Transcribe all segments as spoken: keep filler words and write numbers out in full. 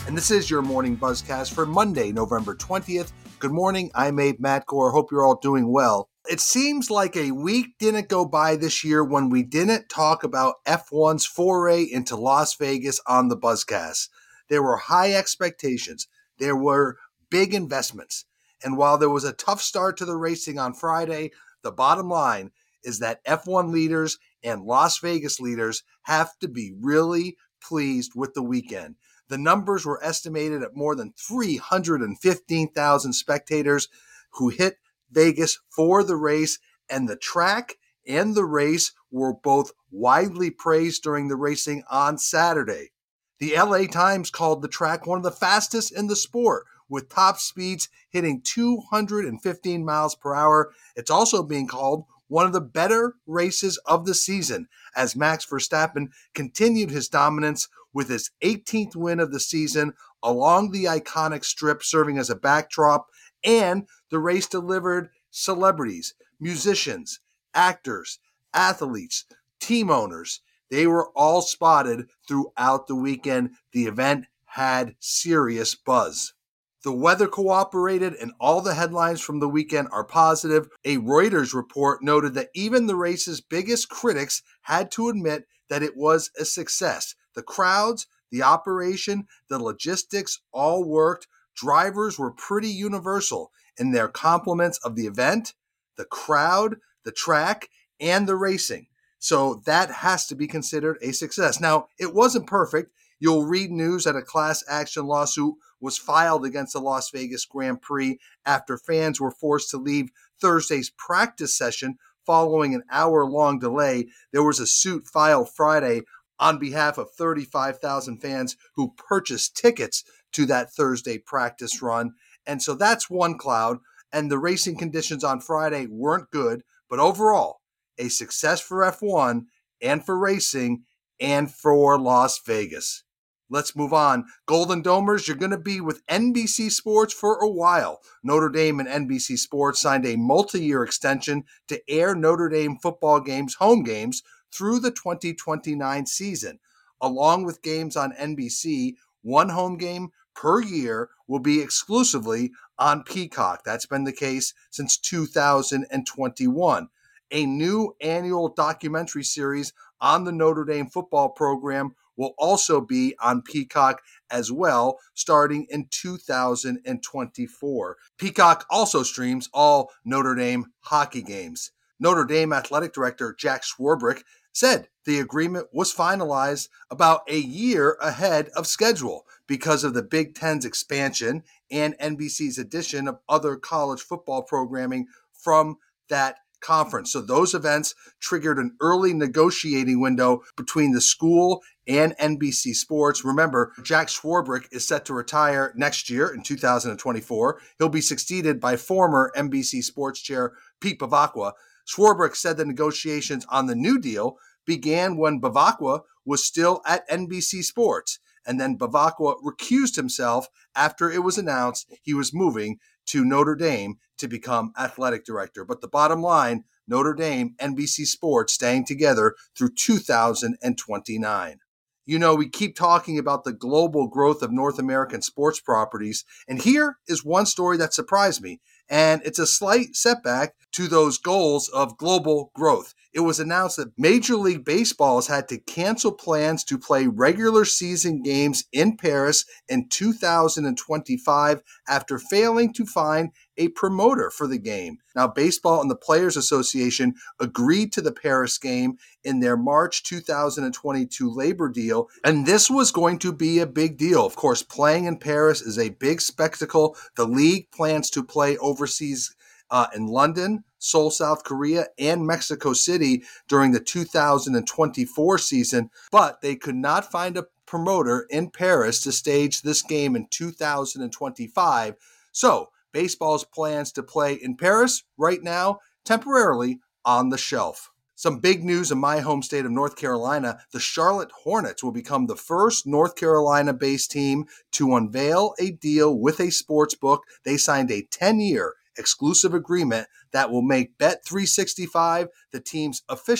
and this is your morning buzzcast for Monday, November twentieth. Good morning, I'm Abe Matcore. Hope you're all doing well. It seems like a week didn't go by this year when we didn't talk about F one's foray into Las Vegas on the buzzcast. There were high expectations. There were big investments. And while there was a tough start to the racing on Friday, the bottom line is that F one leaders and Las Vegas leaders have to be really pleased with the weekend. The numbers were estimated at more than three hundred fifteen thousand spectators who hit Vegas for the race, and the track and the race were both widely praised during the racing on Saturday. The L A Times called the track one of the fastest in the sport, with top speeds hitting two hundred fifteen miles per hour. It's also being called one of the better races of the season, as Max Verstappen continued his dominance with his eighteenth win of the season along the iconic strip, serving as a backdrop, and the race delivered celebrities, musicians, actors, athletes, team owners. They were all spotted throughout the weekend. The event had serious buzz. The weather cooperated, and all the headlines from the weekend are positive. A Reuters report noted that even the race's biggest critics had to admit that it was a success. The crowds, the operation, the logistics all worked. Drivers were pretty universal in their compliments of the event, the crowd, the track, and the racing. So that has to be considered a success. Now, it wasn't perfect. You'll read news that a class action lawsuit was filed against the Las Vegas Grand Prix after fans were forced to leave Thursday's practice session following an hour-long delay. There was a suit filed Friday on behalf of thirty-five thousand fans who purchased tickets to that Thursday practice run. And so that's one cloud. And the racing conditions on Friday weren't good, but overall, a success for F one and for racing and for Las Vegas. Let's move on. Golden Domers, you're going to be with N B C Sports for a while. Notre Dame and N B C Sports signed a multi-year extension to air Notre Dame football games, home games, through the twenty twenty-nine season. Along with games on N B C, one home game per year will be exclusively on Peacock. That's been the case since two thousand twenty-one. A new annual documentary series on the Notre Dame football program will also be on Peacock as well, starting in two thousand twenty-four. Peacock also streams all Notre Dame hockey games. Notre Dame athletic director Jack Swarbrick said the agreement was finalized about a year ahead of schedule because of the Big Ten's expansion and N B C's addition of other college football programming from that conference. So those events triggered an early negotiating window between the school and N B C Sports. Remember, Jack Swarbrick is set to retire next year in two thousand twenty-four. He'll be succeeded by former N B C Sports chair Pete Bavacqua. Swarbrick said the negotiations on the new deal began when Bavacqua was still at N B C Sports, and then Bavacqua recused himself after it was announced he was moving to Notre Dame to become athletic director. But the bottom line, Notre Dame, N B C Sports staying together through two thousand twenty-nine. You know, we keep talking about the global growth of North American sports properties, and here is one story that surprised me, and it's a slight setback to those goals of global growth. It was announced that Major League Baseball has had to cancel plans to play regular season games in Paris in two thousand twenty-five after failing to find a promoter for the game. Now, Baseball and the Players Association agreed to the Paris game in their March two thousand twenty-two labor deal, and this was going to be a big deal. Of course, playing in Paris is a big spectacle. The league plans to play overseas uh, in London, Seoul, South Korea, and Mexico City during the two thousand twenty-four season, but they could not find a promoter in Paris to stage this game in two thousand twenty-five. So, baseball's plans to play in Paris right now, temporarily on the shelf. Some big news in my home state of North Carolina. The Charlotte Hornets will become the first North Carolina-based team to unveil a deal with a sports book. They signed a ten-year exclusive agreement that will make Bet three sixty-five the team's official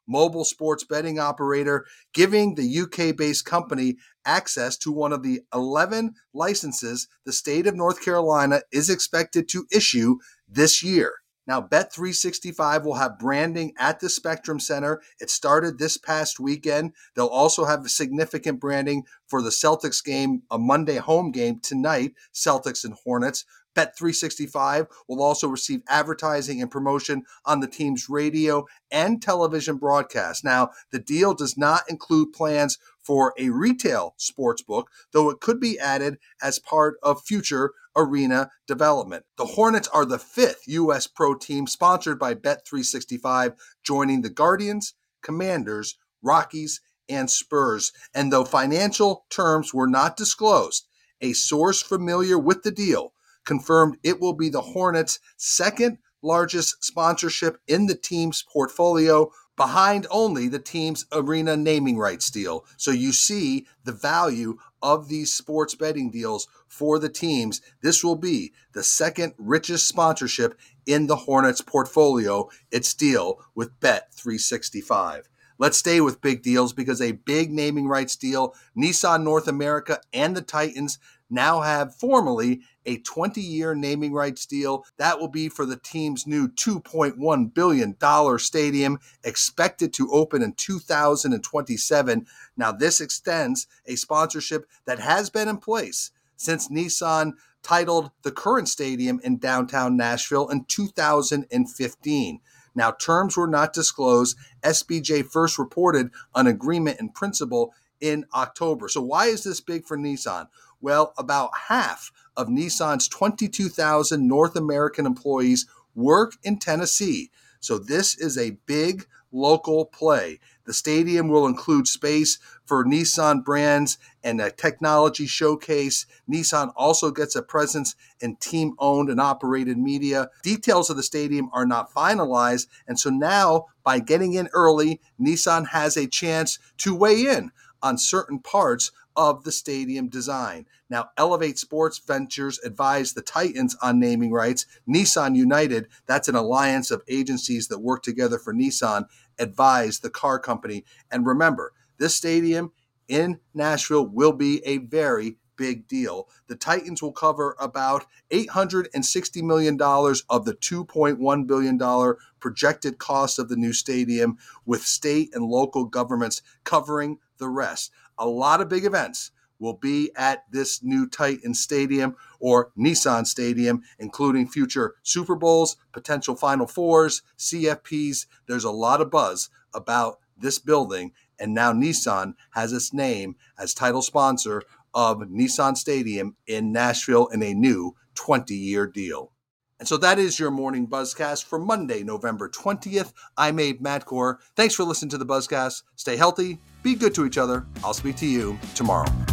mobile sports betting operator, giving the U K-based company access to one of the eleven licenses the state of North Carolina is expected to issue this year. Now, Bet three sixty-five will have branding at the Spectrum Center. It started this past weekend. They'll also have significant branding for the Celtics game, a Monday home game tonight, Celtics and Hornets. Bet three sixty-five will also receive advertising and promotion on the team's radio and television broadcast. Now, the deal does not include plans for a retail sportsbook, though it could be added as part of future arena development. The Hornets are the fifth U S pro team sponsored by Bet three sixty-five, joining the Guardians, Commanders, Rockies, and Spurs. And though financial terms were not disclosed, a source familiar with the deal confirmed it will be the Hornets' second largest sponsorship in the team's portfolio, behind only the team's arena naming rights deal. So you see the value of these sports betting deals for the teams. This will be the second richest sponsorship in the Hornets portfolio, its deal with Bet three sixty-five. Let's stay with big deals because a big naming rights deal, Nissan North America and the Titans now have formally a twenty-year naming rights deal. That will be for the team's new two point one billion dollars stadium, expected to open in two thousand twenty-seven. Now, this extends a sponsorship that has been in place since Nissan titled the current stadium in downtown Nashville in two thousand fifteen. Now, terms were not disclosed. S B J first reported an agreement in principle in October. So why is this big for Nissan? Well, about half of Nissan's twenty-two thousand North American employees work in Tennessee. So this is a big local play. The stadium will include space for Nissan brands and a technology showcase. Nissan also gets a presence in team-owned and operated media. Details of the stadium are not finalized, and so now, by getting in early, Nissan has a chance to weigh in on certain parts of the stadium design. Now, Elevate Sports Ventures advised the Titans on naming rights. Nissan United, that's an alliance of agencies that work together for Nissan, advised the car company. And remember, this stadium in Nashville will be a very big deal. The Titans will cover about eight hundred sixty million dollars of the two point one billion dollars projected cost of the new stadium, with state and local governments covering the rest. A lot of big events will be at this new Titan Stadium or Nissan Stadium, including future Super Bowls, potential Final Fours, C F Ps. There's a lot of buzz about this building, and now Nissan has its name as title sponsor of Nissan Stadium in Nashville in a new twenty-year deal. And so that is your morning Buzzcast for Monday, November twentieth. I'm Abe Madkour. Thanks for listening to the Buzzcast. Stay healthy, be good to each other. I'll speak to you tomorrow.